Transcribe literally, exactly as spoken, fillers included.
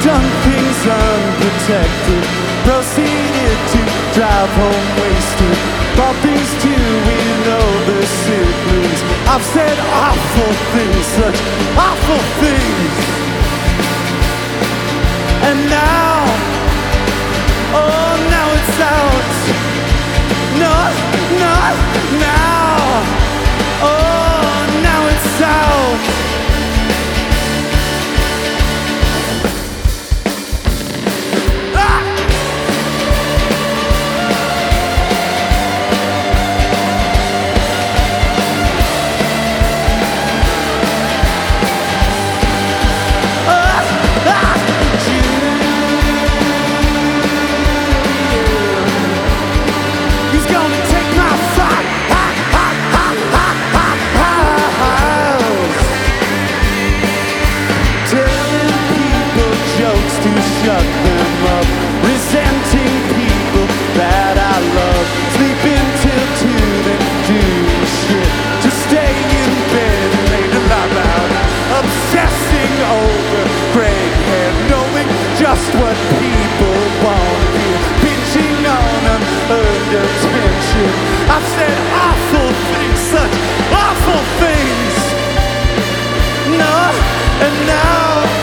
done things unprotected, proceeded to drive home wasted, bought things too we know the siblings. I've said awful things, such awful things. And now, oh now it's out. Not, not now. Oh now it's out. To shut them up, resenting people that I love, sleeping till two, then doing shit, just stay in bed and lay the light out, obsessing over gray hair, knowing just what people want to hear, binging on unearned attention. I've said awful things, such awful things. No, and now